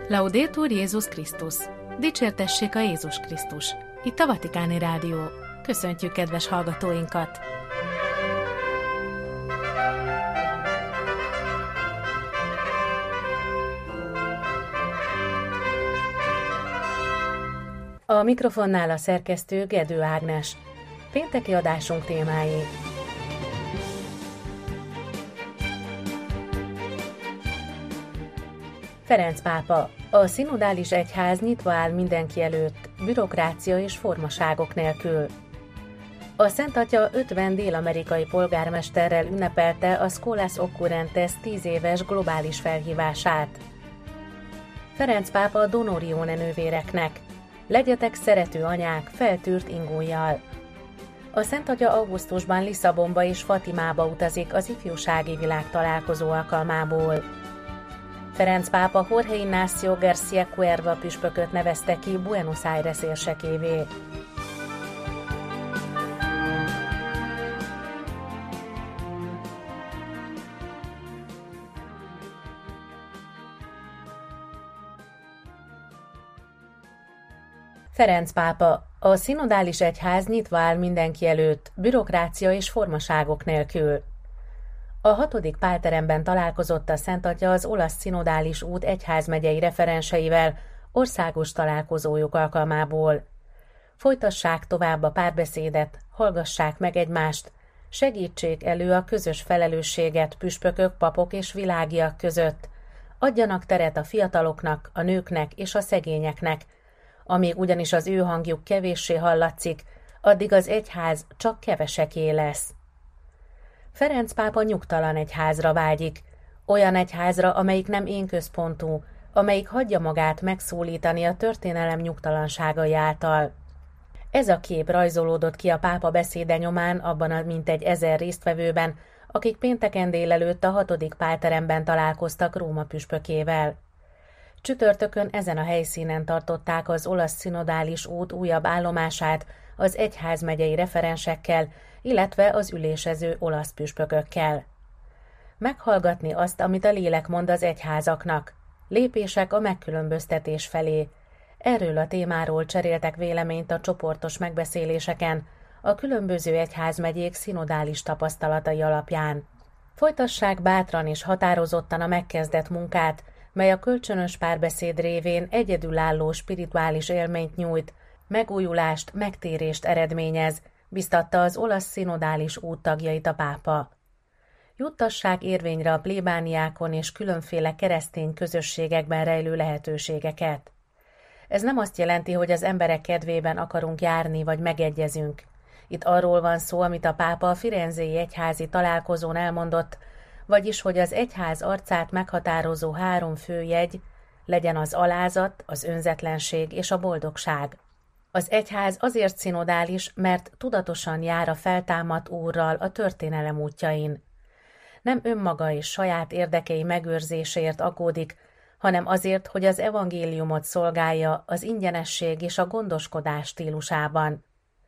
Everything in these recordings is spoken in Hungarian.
Laudetur Jézus Krisztus! Dicsértessék a Jézus Krisztus! Itt a Vatikáni Rádió. Köszöntjük kedves hallgatóinkat! A mikrofonnál a szerkesztő Gedő Ágnes. Pénteki adásunk témái. Ferenc pápa. A szinodális egyház nyitva áll mindenki előtt, bürokrácia és formaságok nélkül. A Szent Atya 50 dél-amerikai polgármesterrel ünnepelte a Scholas Occurrentes 10 éves globális felhívását. Ferenc pápa Donorione nővéreknek. Legyetek szerető anyák feltűrt ingójjal. A Szent Atya augusztusban Lisszabonba és Fatimába utazik az ifjúsági világtalálkozó alkalmából. Ferenc pápa Jorge Ignacio García Cuerva püspököt nevezte ki Buenos Aires érsekévé. Ferenc pápa. A szinodális egyház nyitva áll mindenki előtt, bürokrácia és formaságok nélkül. A 6. Pálteremben találkozott a Szent Atya az olasz szinodális út egyházmegyei referenseivel országos találkozójuk alkalmából. Folytassák tovább a párbeszédet, hallgassák meg egymást, segítsék elő a közös felelősséget püspökök, papok és világiak között, adjanak teret a fiataloknak, a nőknek és a szegényeknek, amíg ugyanis az ő hangjuk kevéssé hallatszik, addig az egyház csak keveseké lesz. Ferenc pápa nyugtalan egyházra vágyik, olyan egyházra, amelyik nem énközpontú, amelyik hagyja magát megszólítani a történelem nyugtalanságai által. Ez a kép rajzolódott ki a pápa beszéde nyomán abban a mintegy 1000 résztvevőben, akik pénteken délelőtt a 6. Pálteremben találkoztak Róma püspökével. Csütörtökön ezen a helyszínen tartották az olasz szinodális út újabb állomását az egyházmegyei referensekkel, illetve az ülésező olasz püspökökkel. Meghallgatni azt, amit a lélek mond az egyházaknak. Lépések a megkülönböztetés felé. Erről a témáról cseréltek véleményt a csoportos megbeszéléseken, a különböző egyházmegyék szinodális tapasztalatai alapján. Folytassák bátran és határozottan a megkezdett munkát, mely a kölcsönös párbeszéd révén egyedülálló spirituális élményt nyújt, megújulást, megtérést eredményez, biztatta az olasz szinodális út tagjait a pápa. Juttassák érvényre a plébániákon és különféle keresztény közösségekben rejlő lehetőségeket. Ez nem azt jelenti, hogy az emberek kedvében akarunk járni vagy megegyezünk. Itt arról van szó, amit a pápa a firenzei egyházi találkozón elmondott, vagyis, hogy az egyház arcát meghatározó 3 fő jegy legyen az alázat, az önzetlenség és a boldogság. Az egyház azért szinodális, mert tudatosan jár a feltámadt Úrral a történelem útjain. Nem önmaga és saját érdekei megőrzéséért aggódik, hanem azért, hogy az evangéliumot szolgálja az ingyenesség és a gondoskodás stílusában.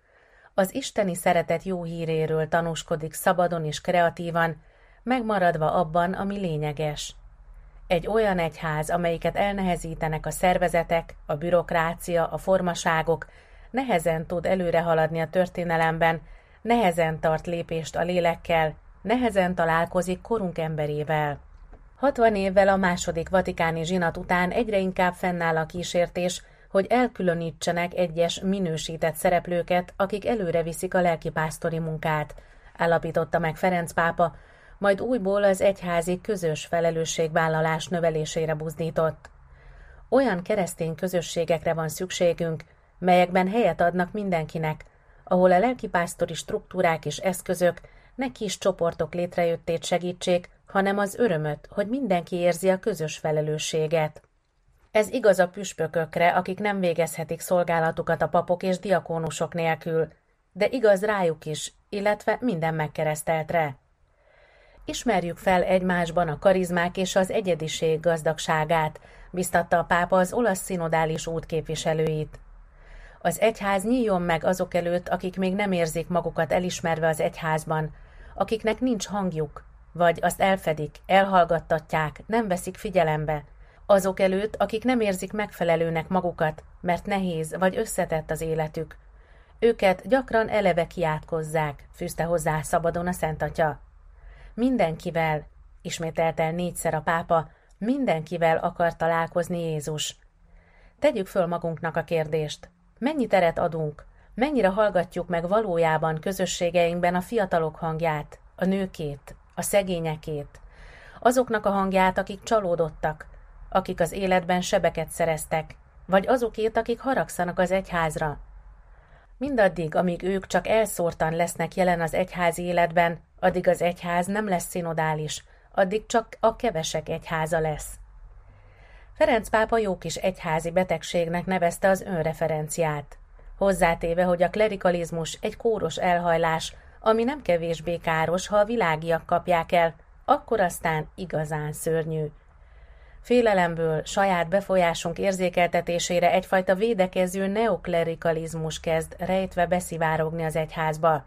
Az isteni szeretet jó híréről tanúskodik szabadon és kreatívan, megmaradva abban, ami lényeges. Egy olyan egyház, amelyiket elnehezítenek a szervezetek, a bürokrácia, a formaságok, nehezen tud előre haladni a történelemben, nehezen tart lépést a lélekkel, nehezen találkozik korunk emberével. 60 évvel a második vatikáni zsinat után egyre inkább fennáll a kísértés, hogy elkülönítsenek egyes minősített szereplőket, akik előre viszik a lelkipásztori munkát, állapította meg Ferenc pápa, majd újból az egyházi közös felelősségvállalás növelésére buzdított. Olyan keresztény közösségekre van szükségünk, melyekben helyet adnak mindenkinek, ahol a lelkipásztori struktúrák és eszközök ne kis csoportok létrejöttét segítsék, hanem az örömöt, hogy mindenki érzi a közös felelősséget. Ez igaz a püspökökre, akik nem végezhetik szolgálatukat a papok és diakónusok nélkül, de igaz rájuk is, illetve minden megkereszteltre. Ismerjük fel egymásban a karizmák és az egyediség gazdagságát, biztatta a pápa az olasz szinodális út képviselőit. Az egyház nyíljon meg azok előtt, akik még nem érzik magukat elismerve az egyházban, akiknek nincs hangjuk, vagy azt elfedik, elhallgattatják, nem veszik figyelembe, Azok előtt, akik nem érzik megfelelőnek magukat, mert nehéz vagy összetett az életük. Őket gyakran eleve kiátkozzák, fűzte hozzá szabadon a Szentatya. Mindenkivel, ismételt el 4-szer a pápa, mindenkivel akar találkozni Jézus. Tegyük föl magunknak a kérdést. Mennyi teret adunk, mennyire hallgatjuk meg valójában közösségeinkben a fiatalok hangját, a nőkét, a szegényekét, azoknak a hangját, akik csalódottak, akik az életben sebeket szereztek, vagy azokét, akik haragszanak az egyházra. Mindaddig, amíg ők csak elszórtan lesznek jelen az egyházi életben, addig az egyház nem lesz szinodális, addig csak a kevesek egyháza lesz. Ferenc pápa jó kis egyházi betegségnek nevezte az önreferenciát, hozzátéve, hogy a klerikalizmus egy kóros elhajlás, ami nem kevésbé káros, ha a világiak kapják el, akkor aztán igazán szörnyű. Félelemből, saját befolyásunk érzékeltetésére egyfajta védekező neoklerikalizmus kezd rejtve beszivárogni az egyházba.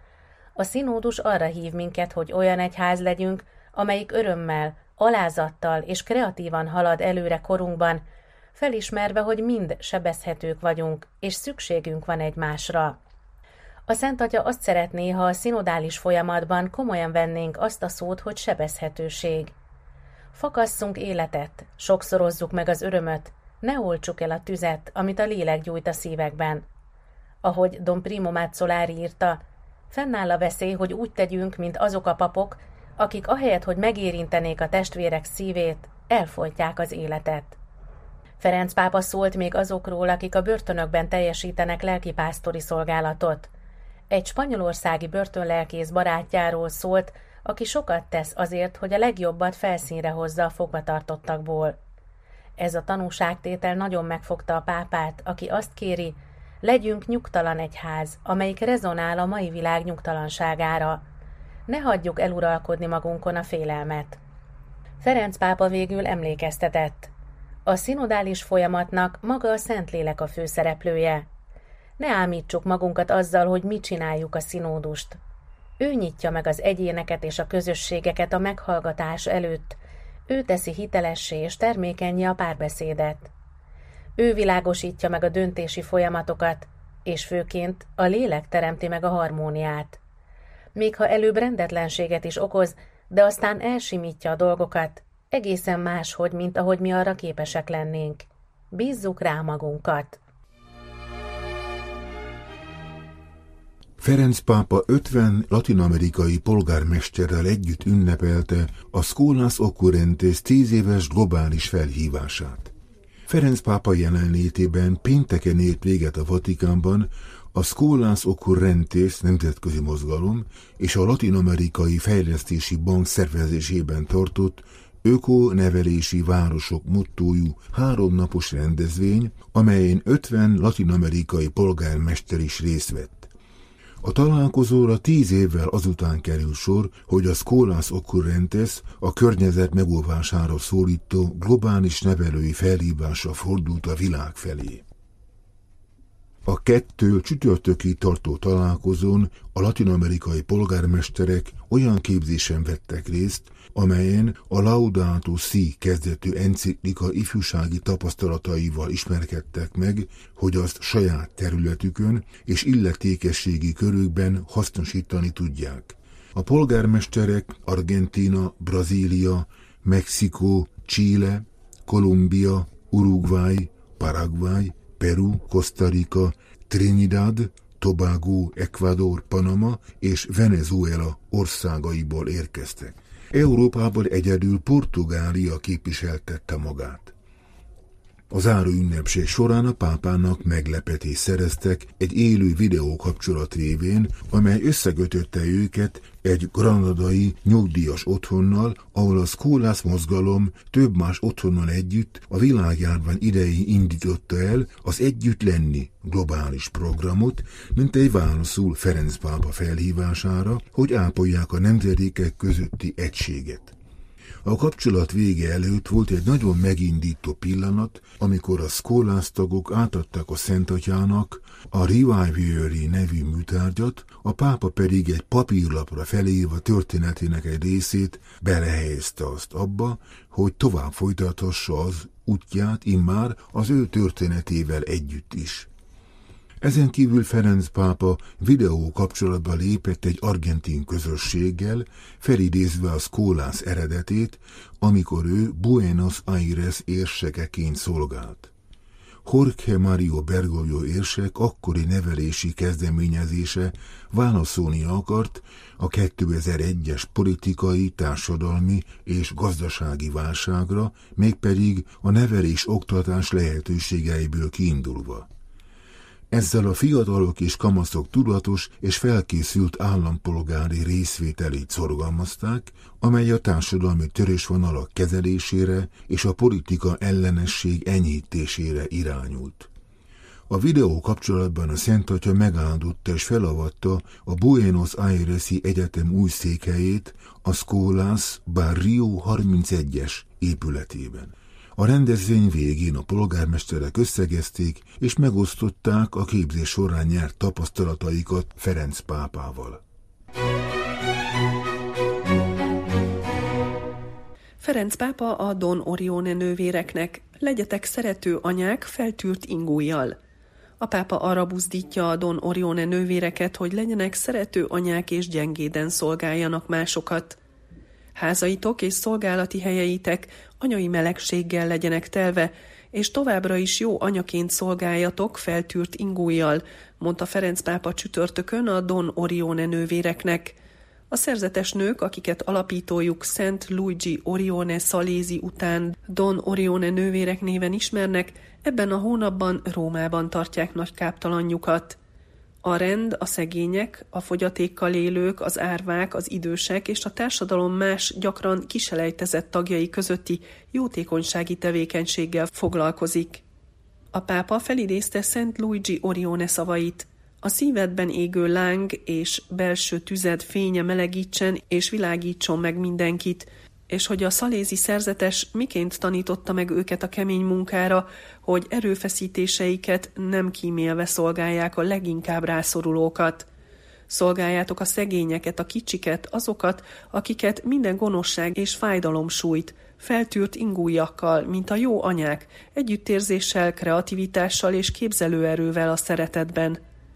A szinódus arra hív minket, hogy olyan egyház legyünk, amelyik örömmel, alázattal és kreatívan halad előre korunkban, felismerve, hogy mind sebezhetők vagyunk, és szükségünk van egymásra. A Szentatya azt szeretné, ha a szinodális folyamatban komolyan vennénk azt a szót, hogy sebezhetőség. Fakasszunk életet, sokszorozzuk meg az örömöt, ne oltsuk el a tüzet, amit a lélek gyújt a szívekben. Ahogy Don Primo Mazzolari írta, fennáll a veszély, hogy úgy tegyünk, mint azok a papok, akik ahelyett, hogy megérintenék a testvérek szívét, elfojtják az életet. Ferenc pápa szólt még azokról, akik a börtönökben teljesítenek lelkipásztori szolgálatot. Egy spanyolországi börtönlelkész barátjáról szólt, aki sokat tesz azért, hogy a legjobbat felszínre hozza a fogvatartottakból. Ez a tanúságtétel nagyon megfogta a pápát, aki azt kéri, legyünk nyugtalan egyház, amelyik rezonál a mai világ nyugtalanságára. Ne hagyjuk eluralkodni magunkon a félelmet. Ferenc pápa végül emlékeztetett. A szinodális folyamatnak maga a Szentlélek a főszereplője. Ne ámítsuk magunkat azzal, hogy mi csináljuk a szinódust. Ő nyitja meg az egyéneket és a közösségeket a meghallgatás előtt. Ő teszi hitelessé és termékennyé a párbeszédet. Ő világosítja meg a döntési folyamatokat, és főként a lélek teremti meg a harmóniát. Még ha előbb rendetlenséget is okoz, de aztán elsimítja a dolgokat, egészen máshogy, mint ahogy mi arra képesek lennénk. Bízzuk rá magunkat. Ferenc pápa 50 latin-amerikai polgármesterrel együtt ünnepelte a Scholas Occurrentes 10 éves globális felhívását. Ferenc pápa jelenlétében pénteken ért véget a Vatikánban a Scholas Occurrentes nemzetközi mozgalom és a Latin-amerikai Fejlesztési Bank szervezésében tartott öko-nevelési városok mottójú 3 napos rendezvény, amelyen 50 latin-amerikai polgármester is részt vett. A találkozóra 10 évvel azután kerül sor, hogy a Scholas Occurrentes a környezet megóvására szólító globális nevelői felhívásra fordult a világ felé. A 2 csütörtökig tartó találkozón a latin-amerikai polgármesterek olyan képzésen vettek részt, amelyen a Laudato Si kezdetű enciklika ifjúsági tapasztalataival ismerkedtek meg, hogy azt saját területükön és illetékességi körükben hasznosítani tudják. A polgármesterek Argentína, Brazília, Mexikó, Chile, Kolumbia, Uruguay, Paraguay, Peru, Costa Rica, Trinidad, Tobago, Ecuador, Panama és Venezuela országaiból érkeztek. Európából egyedül Portugália képviseltette magát. A záró ünnepség során a pápának meglepetést szereztek egy élő videókapcsolat révén, amely összekötötte őket egy granadai nyugdíjas otthonnal, ahol a Scholas mozgalom több más otthonnal együtt a világjárvány idején indította el az Együtt lenni globális programot, mint egy válaszul Ferenc pápa felhívására, hogy ápolják a nemzedékek közötti egységet. A kapcsolat vége előtt volt egy nagyon megindító pillanat, amikor a Scholas tagok átadták a Szentatyának a Revivieri nevű műtárgyat, a pápa pedig egy papírlapra felírva történetének egy részét belehelyezte azt abba, hogy tovább folytathassa az útját immár az ő történetével együtt is. Ezen kívül Ferenc pápa videó kapcsolatba lépett egy argentin közösséggel, felidézve a Scholas eredetét, amikor ő Buenos Aires érsekeként szolgált. Jorge Mario Bergoglio érsek akkori nevelési kezdeményezése válaszolni akart a 2001-es politikai, társadalmi és gazdasági válságra, mégpedig a nevelés-oktatás lehetőségeiből kiindulva. Ezzel a fiatalok és kamaszok tudatos és felkészült állampolgári részvételét szorgalmazták, amely a társadalmi törésvonalak kezelésére és a politika ellenesség enyhítésére irányult. A videó kapcsolatban a Szentatya megáldotta és felavatta a Buenos Aires-i Egyetem új székhelyét a Scholas Barrio 31-es épületében. A rendezvény végén a polgármesterek összegezték és megosztották a képzés során nyert tapasztalataikat Ferenc pápával. Ferenc pápa a Don Orione nővéreknek: legyetek szerető anyák feltűrt ingújjal. A pápa arra buzdítja a Don Orione nővéreket, hogy legyenek szerető anyák és gyengéden szolgáljanak másokat. Házaitok és szolgálati helyeitek anyai melegséggel legyenek telve, és továbbra is jó anyaként szolgáljatok feltűrt ingújjal, mondta Ferenc pápa csütörtökön a Don Orione nővéreknek. A szerzetes nők, akiket alapítójuk Szent Luigi Orione Salesi után Don Orione nővérek néven ismernek, ebben a hónapban Rómában tartják nagy káptalanjukat. A rend, a szegények, a fogyatékkal élők, az árvák, az idősek és a társadalom más, gyakran kiselejtezett tagjai közötti jótékonysági tevékenységgel foglalkozik. A pápa felidézte Szent Luigi Orione szavait: a szívedben égő láng és belső tüzed fénye melegítsen és világítson meg mindenkit, és hogy a szalézi szerzetes miként tanította meg őket a kemény munkára, hogy erőfeszítéseiket nem kímélve szolgálják a leginkább rászorulókat. Szolgáljátok a szegényeket, a kicsiket, azokat, akiket minden gonoszság és fájdalom sújt, feltűrt ingújjakkal, mint a jó anyák, együttérzéssel, kreativitással és képzelőerővel a szeretetben.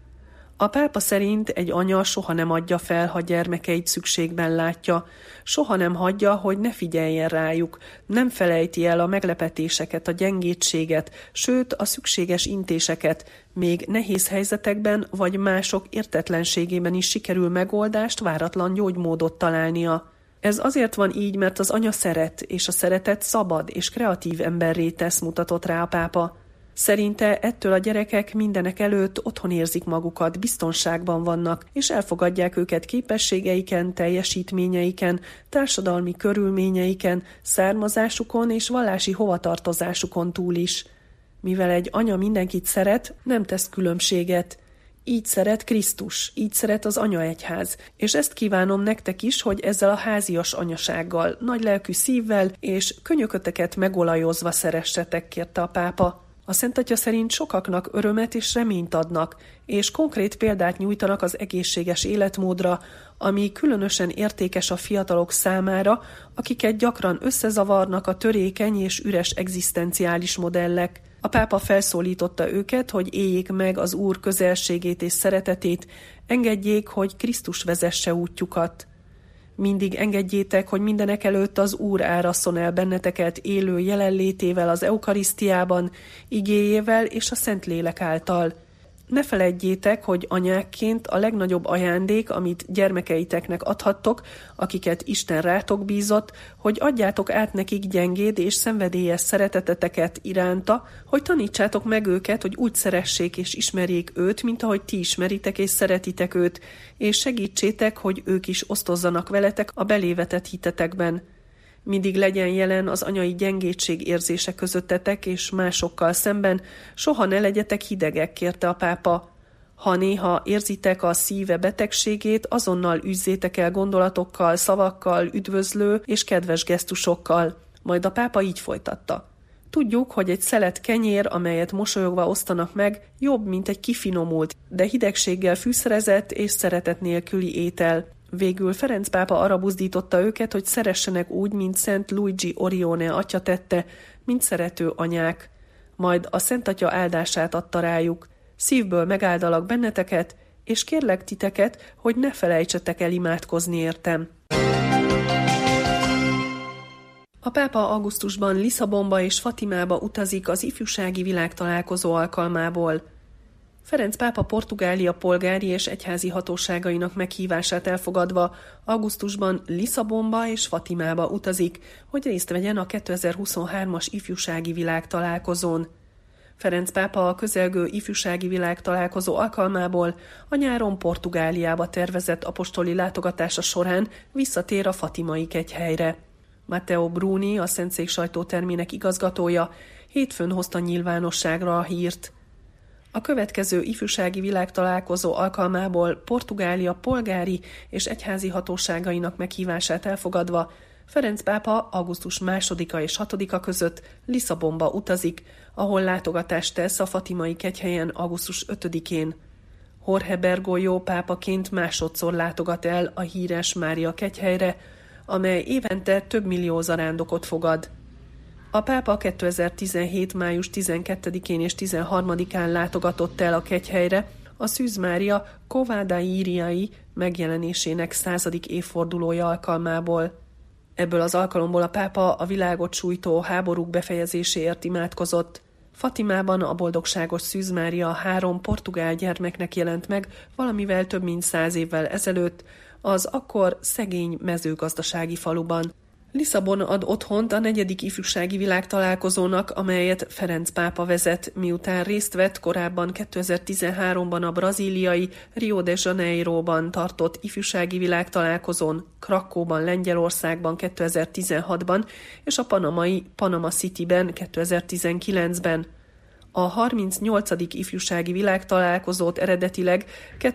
A pápa szerint egy anya soha nem adja fel, ha gyermekeit szükségben látja, soha nem hagyja, hogy ne figyeljen rájuk, nem felejti el a meglepetéseket, a gyengétséget, sőt a szükséges intéseket, még nehéz helyzetekben vagy mások értetlenségében is sikerül megoldást, váratlan gyógymódot találnia. Ez azért van így, mert az anya szeret, és a szeretet szabad és kreatív emberré tesz, mutatott rá a pápa. Szerinte ettől a gyerekek mindenek előtt otthon érzik magukat, biztonságban vannak, és elfogadják őket képességeiken, teljesítményeiken, társadalmi körülményeiken, származásukon és vallási hovatartozásukon túl is. Mivel egy anya mindenkit szeret, nem tesz különbséget. Így szeret Krisztus, így szeret az anyaegyház, és ezt kívánom nektek is, hogy ezzel a házias anyasággal, nagy lelkű szívvel és könyököteket megolajozva szeressetek, kérte a pápa. A Szentatya szerint sokaknak örömet és reményt adnak, és konkrét példát nyújtanak az egészséges életmódra, ami különösen értékes a fiatalok számára, akiket gyakran összezavarnak a törékeny és üres egzisztenciális modellek. A pápa felszólította őket, hogy éljék meg az Úr közelségét és szeretetét, engedjék, hogy Krisztus vezesse útjukat. Mindig engedjétek, hogy mindenekelőtt az Úr árasszon el benneteket élő jelenlétével az eukarisztiában, igéjével és a Szentlélek által. Ne feledjétek, hogy anyákként a legnagyobb ajándék, amit gyermekeiteknek adhattok, akiket Isten rátok bízott, hogy adjátok át nekik gyengéd és szenvedélyes szereteteteket iránta, hogy tanítsátok meg őket, hogy úgy szeressék és ismerjék őt, mint ahogy ti ismeritek és szeretitek őt, és segítsétek, hogy ők is osztozzanak veletek a belévetett hitetekben. Mindig legyen jelen az anyai gyengétség érzése közöttetek és másokkal szemben, soha ne legyetek hidegek, kérte a pápa. Ha néha érzitek a szíve betegségét, azonnal üzzétek el gondolatokkal, szavakkal, üdvözlő és kedves gesztusokkal. Majd a pápa így folytatta. Tudjuk, hogy egy szelet kenyér, amelyet mosolyogva osztanak meg, jobb, mint egy kifinomult, de hidegséggel fűszerezett és szeretet nélküli étel. Végül Ferenc pápa arra buzdította őket, hogy szeressenek úgy, mint Szent Luigi Orione atya tette, mint szerető anyák. Majd a Szent Atya áldását adta rájuk. Szívből megáldalak benneteket, és kérlek titeket, hogy ne felejtsetek el imádkozni értem. A pápa augusztusban Lisszabonba és Fatimába utazik az ifjúsági világtalálkozó alkalmából. Ferenc pápa Portugália polgári és egyházi hatóságainak meghívását elfogadva augusztusban Lisszabonba és Fatimába utazik, hogy részt vegyen a 2023-as ifjúsági világtalálkozón. Ferenc pápa a közelgő ifjúsági világtalálkozó alkalmából a nyáron Portugáliába tervezett apostoli látogatása során visszatér a fatimai kegyhelyre. Matteo Bruni, a Szentszék sajtótermének igazgatója, hétfőn hozta nyilvánosságra a hírt. A következő ifjúsági világtalálkozó alkalmából Portugália polgári és egyházi hatóságainak meghívását elfogadva Ferenc pápa augusztus 2-a és 6-a között Lisszabonba utazik, ahol látogatást tesz a fatimai kegyhelyen augusztus 5-én. Jorge Bergoglio pápaként másodszor látogat el a híres Mária kegyhelyre, amely évente több millió zarándokot fogad. A pápa 2017. május 12-én és 13-án látogatott el a kegyhelyre a Szűz Mária Kovádaíriai megjelenésének 100. évfordulója alkalmából. Ebből az alkalomból a pápa a világot sújtó háborúk befejezéséért imádkozott. Fatimában a boldogságos Szűz Mária 3 portugál gyermeknek jelent meg valamivel több mint 100 évvel ezelőtt, az akkor szegény mezőgazdasági faluban. Lisszabon ad otthont a 4. ifjúsági világtalálkozónak, amelyet Ferenc pápa vezet, miután részt vett korábban 2013-ban a brazíliai Rio de Janeiroban tartott ifjúsági világtalálkozón, Krakóban, Lengyelországban 2016-ban és a panamai Panama Cityben 2019-ben. A 38. ifjúsági világtalálkozót eredetileg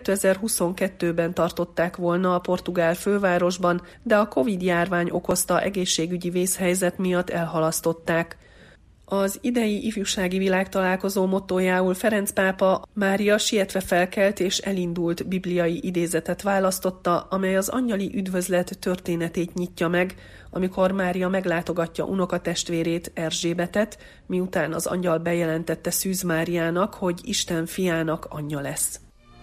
2022-ben tartották volna a portugál fővárosban, de a Covid-járvány okozta egészségügyi vészhelyzet miatt elhalasztották. Az idei ifjúsági világtalálkozó mottójául Ferenc pápa Mária sietve felkelt és elindult bibliai idézetet választotta, amely az angyali üdvözlet történetét nyitja meg, amikor Mária meglátogatja unokatestvérét, Erzsébetet, miután az angyal bejelentette Szűz Máriának, hogy Isten fiának anyja lesz.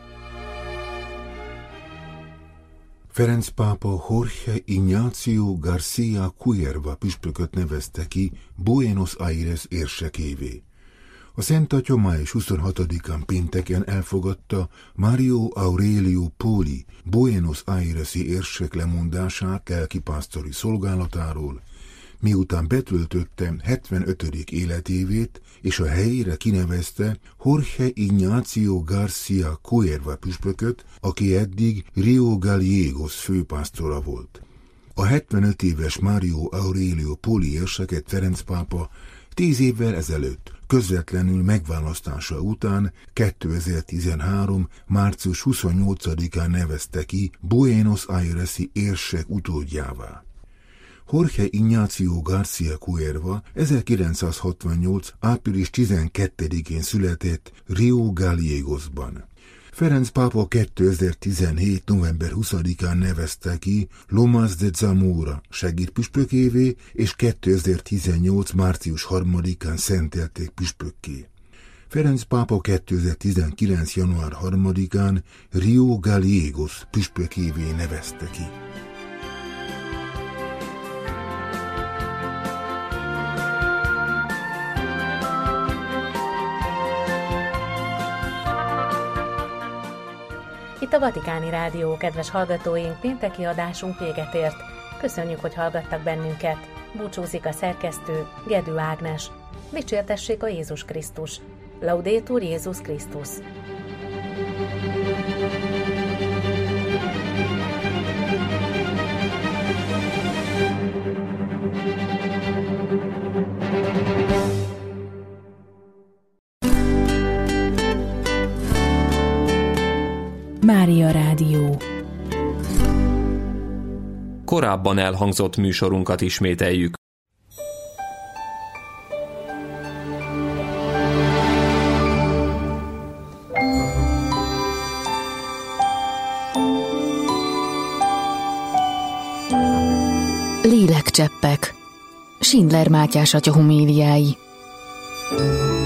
Ferenc pápa Jorge Ignacio García Cuerva püspököt nevezte ki Buenos Aires érsekévé. A Szent Atya május 26-án pénteken elfogadta Mario Aurelio Poli Buenos Aires-i érsek lemondását lelkipásztori szolgálatáról, miután betöltötte 75. életévét, és a helyére kinevezte Jorge Ignacio García Cuerva püspököt, aki eddig Rio Gallegos főpásztora volt. A 75 éves Mario Aurelio Poli érseket Ferenc pápa 10 évvel ezelőtt, közvetlenül megválasztása után 2013. március 28-án nevezte ki Buenos Aires-i érsek utódjává. Jorge Ignacio García Cuerva 1968. április 12-én született Rio Gallegosban. Ferenc pápa 2017. november 20-án nevezte ki Lomas de Zamora segédpüspökévé, és 2018. március 3-án szentelték püspökké. Ferenc pápa 2019. január 3-án Rio Gallegos püspökévé nevezte ki. Itt a Vatikáni Rádió, kedves hallgatóink, pénteki adásunk véget ért. Köszönjük, hogy hallgattak bennünket. Búcsúzik a szerkesztő, Gedő Ágnes. Dicsértessék a Jézus Krisztus. Laudetur Jézus Krisztus. Mária Rádió. Korábban elhangzott műsorunkat ismételjük. Lélekcseppek. Schindler Mátyás atya homéliái.